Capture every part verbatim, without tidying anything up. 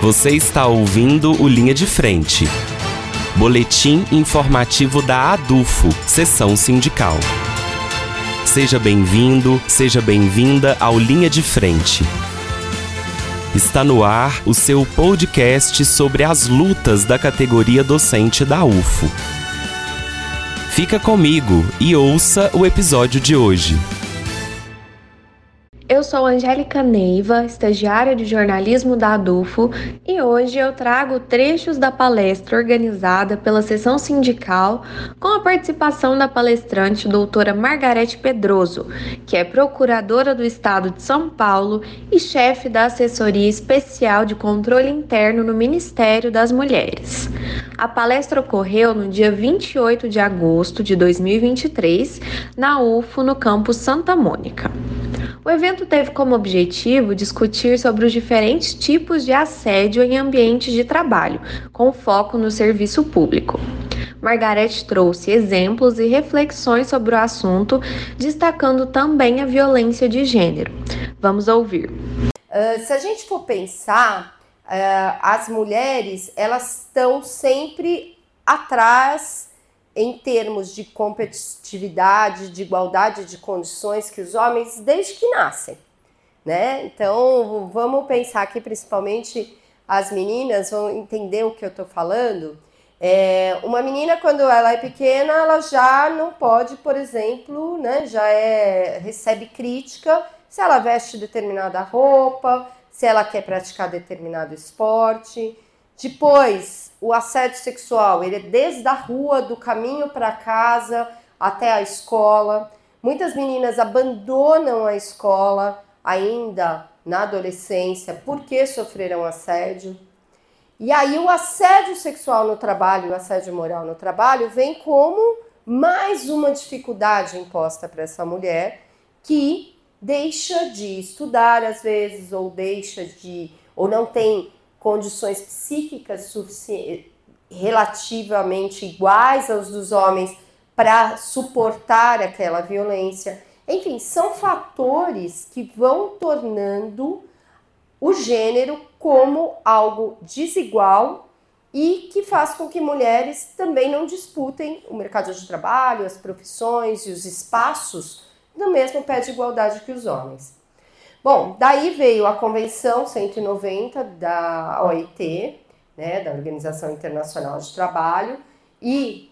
Você está ouvindo o Linha de Frente, boletim informativo da ADUFO, Seção Sindical. Seja bem-vindo, seja bem-vinda ao Linha de Frente. Está no ar o seu podcast sobre as lutas da categoria docente da U F O. Fica comigo e ouça o episódio de hoje. Eu sou Angélica Neiva, estagiária de jornalismo da ADUFO, e hoje eu trago trechos da palestra organizada pela Seção Sindical com a participação da palestrante doutora Margarete Pedroso, que é procuradora do Estado de São Paulo e chefe da Assessoria Especial de Controle Interno no Ministério das Mulheres. A palestra ocorreu no dia vinte e oito de agosto de dois mil e vinte e três, na U F O, no campus Santa Mônica. O evento teve como objetivo discutir sobre os diferentes tipos de assédio em ambientes de trabalho, com foco no serviço público. Margarete trouxe exemplos e reflexões sobre o assunto, destacando também a violência de gênero. Vamos ouvir. Uh, se a gente for pensar, uh, as mulheres elas estão sempre atrás em termos de competitividade, de igualdade de condições que os homens desde que nascem, né? Então, vamos pensar aqui, principalmente as meninas vão entender o que eu estou falando. É, uma menina, quando ela é pequena, ela já não pode, por exemplo, né, já é, recebe crítica se ela veste determinada roupa, se ela quer praticar determinado esporte. Depois, o assédio sexual, ele é desde a rua, do caminho para casa até a escola. Muitas meninas abandonam a escola ainda na adolescência porque sofreram assédio. E aí o assédio sexual no trabalho, o assédio moral no trabalho, vem como mais uma dificuldade imposta para essa mulher que deixa de estudar às vezes, ou deixa de, ou não tem condições psíquicas sufici- relativamente iguais aos dos homens para suportar aquela violência. Enfim, são fatores que vão tornando o gênero como algo desigual e que faz com que mulheres também não disputem o mercado de trabalho, as profissões e os espaços no mesmo pé de igualdade que os homens. Bom, daí veio a Convenção cento e noventa da O I T, né, da Organização Internacional de Trabalho, e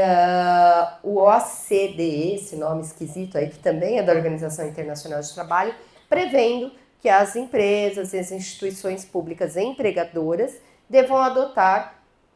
é, o O C D E, esse nome esquisito aí, que também é da Organização Internacional de Trabalho, prevendo que as empresas e as instituições públicas empregadoras devam adotar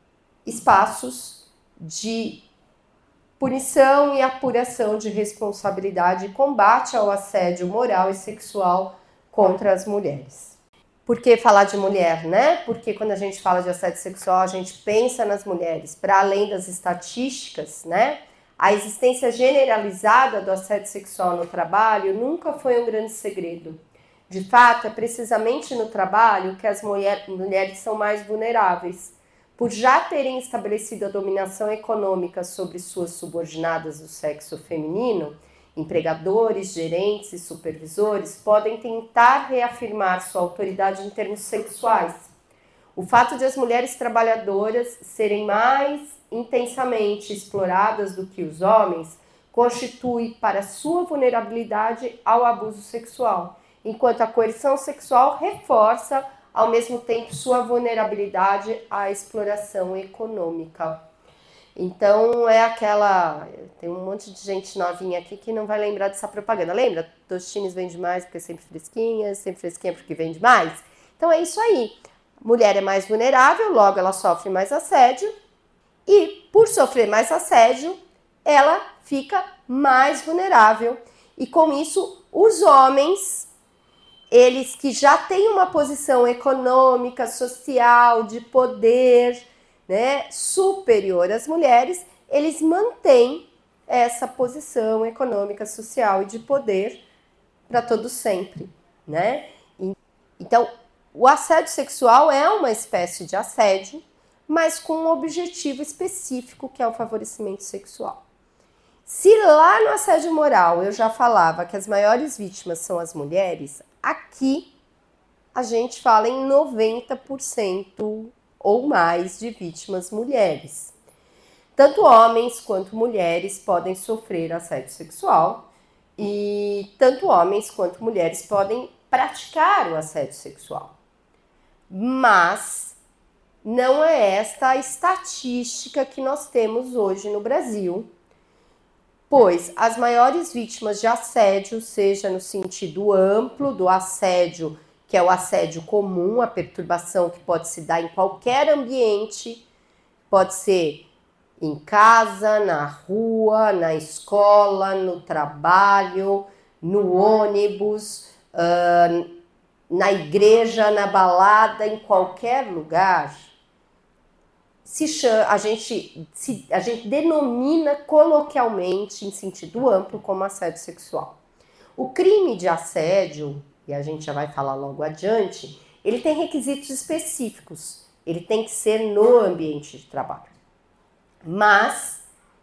espaços de punição e apuração de responsabilidade e combate ao assédio moral e sexual contra as mulheres. Por que falar de mulher, né? Porque quando a gente fala de assédio sexual, a gente pensa nas mulheres. Para além das estatísticas, né? A existência generalizada do assédio sexual no trabalho nunca foi um grande segredo. De fato, é precisamente no trabalho que as mulher, mulheres são mais vulneráveis, por já terem estabelecido a dominação econômica sobre suas subordinadas do sexo feminino. Empregadores, gerentes e supervisores podem tentar reafirmar sua autoridade em termos sexuais. O fato de as mulheres trabalhadoras serem mais intensamente exploradas do que os homens constitui para sua vulnerabilidade ao abuso sexual, enquanto a coerção sexual reforça, ao mesmo tempo, sua vulnerabilidade à exploração econômica. Então é aquela, tem um monte de gente novinha aqui que não vai lembrar dessa propaganda, lembra? Tostines vende mais porque é sempre fresquinha, sempre fresquinha porque vende mais. Então é isso aí, mulher é mais vulnerável, logo ela sofre mais assédio e por sofrer mais assédio, ela fica mais vulnerável e com isso os homens, eles que já têm uma posição econômica, social, de poder, né, superior às mulheres, eles mantêm essa posição econômica, social e de poder para todo sempre, né? Então, o assédio sexual é uma espécie de assédio, mas com um objetivo específico, que é o favorecimento sexual. Se lá no assédio moral eu já falava que as maiores vítimas são as mulheres, aqui a gente fala em noventa por cento ou mais de vítimas mulheres. Tanto homens quanto mulheres podem sofrer assédio sexual e tanto homens quanto mulheres podem praticar o assédio sexual. Mas não é esta a estatística que nós temos hoje no Brasil, pois as maiores vítimas de assédio, seja no sentido amplo do assédio, que é o assédio comum, a perturbação que pode se dar em qualquer ambiente, pode ser em casa, na rua, na escola, no trabalho, no ônibus, uh, na igreja, na balada, em qualquer lugar, se chama, a, gente, se, a gente denomina coloquialmente, em sentido amplo, como assédio sexual. O crime de assédio, e a gente já vai falar logo adiante, ele tem requisitos específicos, ele tem que ser no ambiente de trabalho. Mas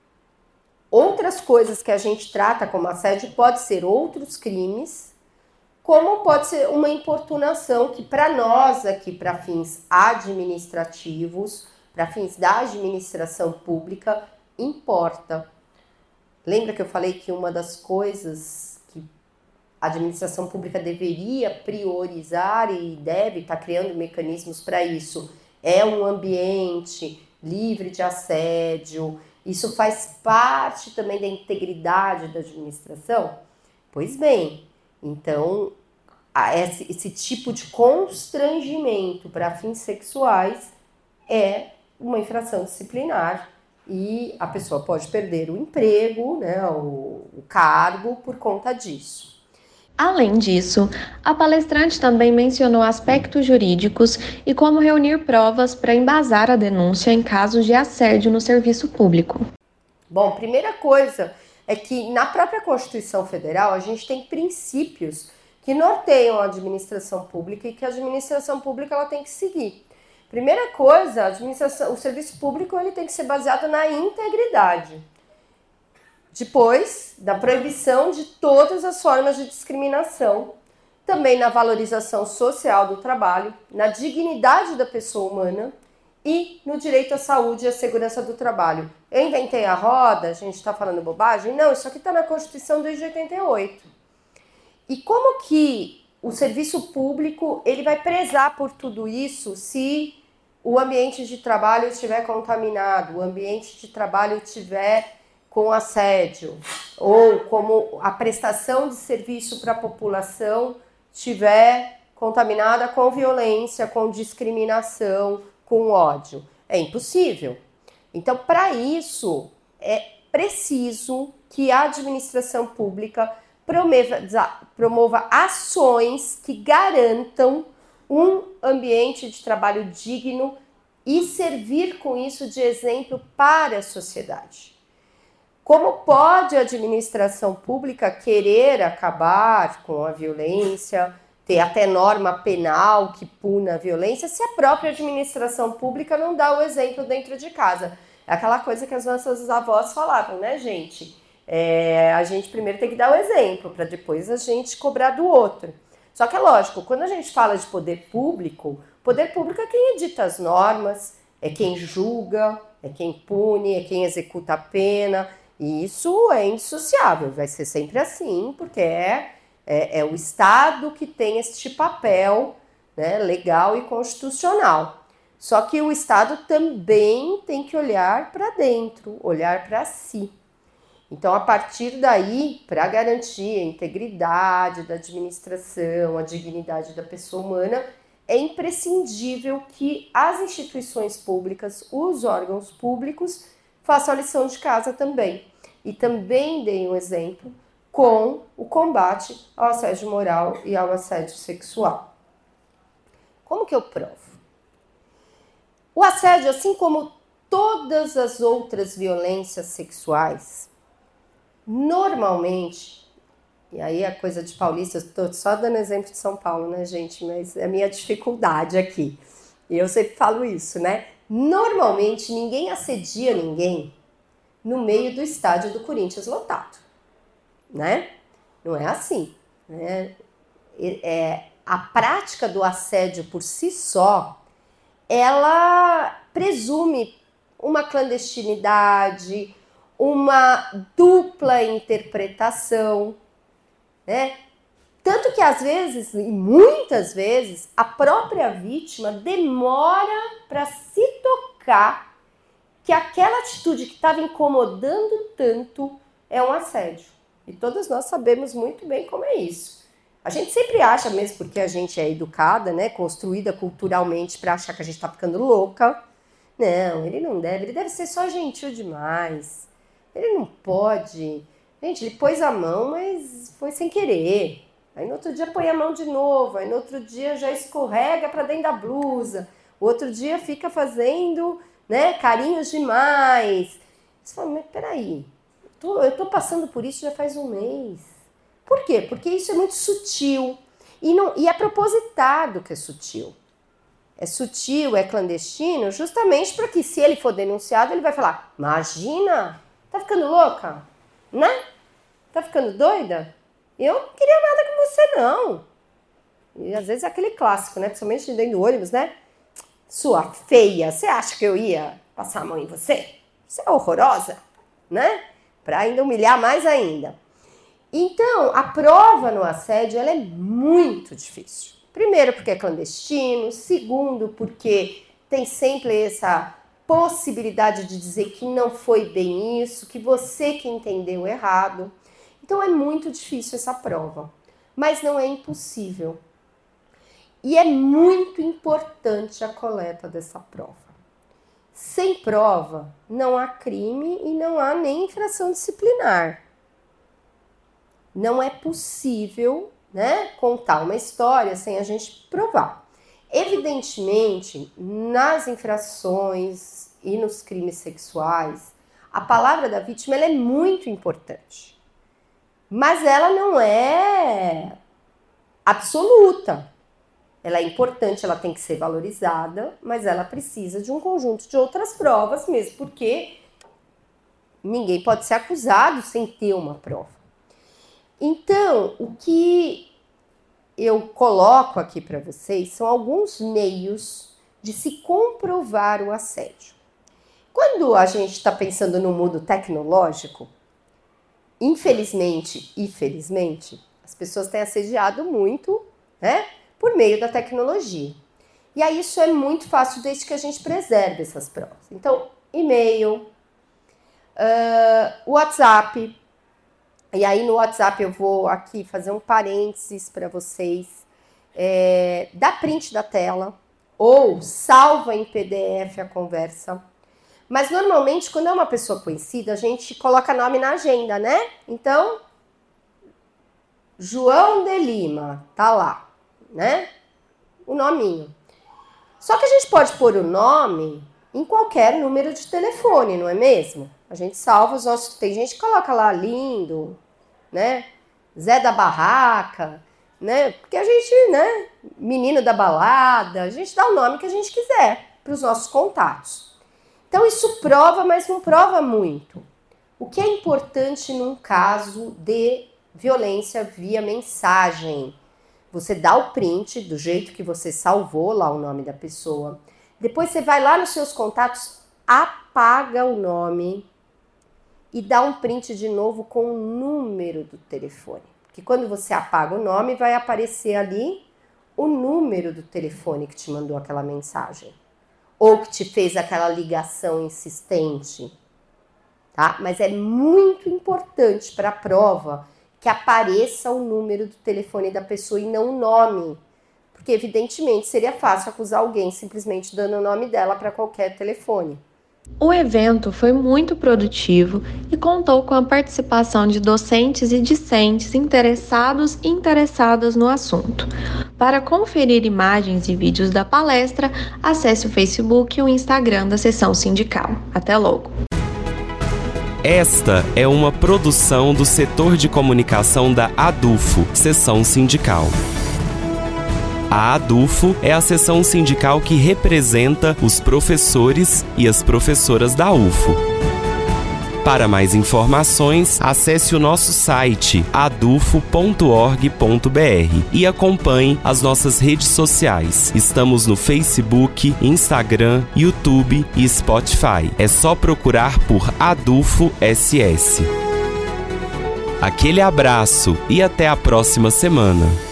outras coisas que a gente trata como assédio pode ser outros crimes, como pode ser uma importunação que para nós aqui, para fins administrativos, para fins da administração pública, importa. Lembra que eu falei que uma das coisas que a administração pública deveria priorizar e deve estar criando mecanismos para isso é um ambiente livre de assédio, isso faz parte também da integridade da administração? Pois bem, então esse, esse tipo de constrangimento para fins sexuais é uma infração disciplinar e a pessoa pode perder o emprego, né, o, o cargo por conta disso. Além disso, a palestrante também mencionou aspectos jurídicos e como reunir provas para embasar a denúncia em casos de assédio no serviço público. Bom, primeira coisa é que na própria Constituição Federal a gente tem princípios que norteiam a administração pública e que a administração pública ela tem que seguir. Primeira coisa, a administração, o serviço público ele tem que ser baseado na integridade. Depois, da proibição de todas as formas de discriminação, também na valorização social do trabalho, na dignidade da pessoa humana e no direito à saúde e à segurança do trabalho. Eu inventei a roda, a gente está falando bobagem? Não, isso aqui está na Constituição desde oitenta e oito. E como que o serviço público ele vai prezar por tudo isso se o ambiente de trabalho estiver contaminado, o ambiente de trabalho estiver com assédio, ou como a prestação de serviço para a população estiver contaminada com violência, com discriminação, com ódio? É impossível. Então, para isso, é preciso que a administração pública promova, promova ações que garantam um ambiente de trabalho digno e servir com isso de exemplo para a sociedade. Como pode a administração pública querer acabar com a violência, ter até norma penal que puna a violência, se a própria administração pública não dá o exemplo dentro de casa? É aquela coisa que as nossas avós falavam, né, gente? É, a gente primeiro tem que dar o exemplo, para depois a gente cobrar do outro. Só que é lógico, quando a gente fala de poder público, poder público é quem edita as normas, é quem julga, é quem pune, é quem executa a pena. E isso é indissociável, vai ser sempre assim, porque é, é, é o Estado que tem este papel, né, legal e constitucional. Só que o Estado também tem que olhar para dentro, olhar para si. Então, a partir daí, para garantir a integridade da administração, a dignidade da pessoa humana, é imprescindível que as instituições públicas, os órgãos públicos, façam a lição de casa também. E também deem um exemplo com o combate ao assédio moral e ao assédio sexual. Como que eu provo? O assédio, assim como todas as outras violências sexuais, normalmente, e aí a coisa de paulista, eu estou só dando exemplo de São Paulo, né, gente? Mas é a minha dificuldade aqui. E eu sempre falo isso, né? Normalmente, ninguém assedia ninguém no meio do estádio do Corinthians lotado, né? Não é assim, né? É, a prática do assédio por si só, ela presume uma clandestinidade, uma dupla interpretação, né? Tanto que às vezes, e muitas vezes, a própria vítima demora para se tocar que aquela atitude que estava incomodando tanto é um assédio. E todas nós sabemos muito bem como é isso. A gente sempre acha, mesmo porque a gente é educada, né, construída culturalmente para achar que a gente está ficando louca. Não, ele não deve, ele deve ser só gentil demais. Ele não pode. Gente, ele pôs a mão, mas foi sem querer. Aí no outro dia põe a mão de novo, aí no outro dia já escorrega para dentro da blusa. O outro dia fica fazendo, né, carinhos demais. Você fala, mas peraí, eu tô, eu tô passando por isso já faz um mês. Por quê? Porque isso é muito sutil. E, não, e é propositado que é sutil. É sutil, é clandestino, justamente para que, se ele for denunciado, ele vai falar, imagina, tá ficando louca? Né? Tá ficando doida? Eu não queria nada com você, não. E às vezes é aquele clássico, né? Principalmente dentro do ônibus, né? Sua feia, você acha que eu ia passar a mão em você? Você é horrorosa, né? Para ainda humilhar mais ainda. Então, a prova no assédio, ela é muito difícil. Primeiro, porque é clandestino. Segundo, porque tem sempre essa possibilidade de dizer que não foi bem isso, que você que entendeu errado. Então, é muito difícil essa prova. Mas não é impossível. E é muito importante a coleta dessa prova. Sem prova, não há crime e não há nem infração disciplinar. Não é possível, né, contar uma história sem a gente provar. Evidentemente, nas infrações e nos crimes sexuais, a palavra da vítima ela é muito importante. Mas ela não é absoluta. Ela é importante, ela tem que ser valorizada, mas ela precisa de um conjunto de outras provas mesmo, porque ninguém pode ser acusado sem ter uma prova. Então, o que eu coloco aqui para vocês são alguns meios de se comprovar o assédio. Quando a gente está pensando no mundo tecnológico, infelizmente e felizmente, as pessoas têm assediado muito, né, por meio da tecnologia. E aí isso é muito fácil desde que a gente preserve essas provas. Então, e-mail, uh, WhatsApp. E aí no WhatsApp eu vou aqui fazer um parênteses para vocês. É, dá print da tela ou salva em P D F a conversa. Mas normalmente quando é uma pessoa conhecida a gente coloca nome na agenda, né? Então, João de Lima, tá lá, né? O nominho. Só que a gente pode pôr o nome em qualquer número de telefone, não é mesmo? A gente salva os nossos... Tem gente que coloca lá lindo, né? Zé da Barraca, né? Porque a gente, né? Menino da balada, a gente dá o nome que a gente quiser para os nossos contatos. Então isso prova, mas não prova muito. O que é importante num caso de violência via mensagem? Você dá o print do jeito que você salvou lá o nome da pessoa. Depois você vai lá nos seus contatos, apaga o nome e dá um print de novo com o número do telefone. Porque quando você apaga o nome, vai aparecer ali o número do telefone que te mandou aquela mensagem. Ou que te fez aquela ligação insistente. Tá? Mas é muito importante para a prova que apareça o número do telefone da pessoa e não o nome. Porque, evidentemente, seria fácil acusar alguém simplesmente dando o nome dela para qualquer telefone. O evento foi muito produtivo e contou com a participação de docentes e discentes interessados e interessadas no assunto. Para conferir imagens e vídeos da palestra, acesse o Facebook e o Instagram da Seção Sindical. Até logo! Esta é uma produção do setor de comunicação da ADUFO, Seção Sindical. A ADUFO é a seção sindical que representa os professores e as professoras da U F O. Para mais informações, acesse o nosso site adufo ponto org ponto br e acompanhe as nossas redes sociais. Estamos no Facebook, Instagram, YouTube e Spotify. É só procurar por Adufo S S. Aquele abraço e até a próxima semana.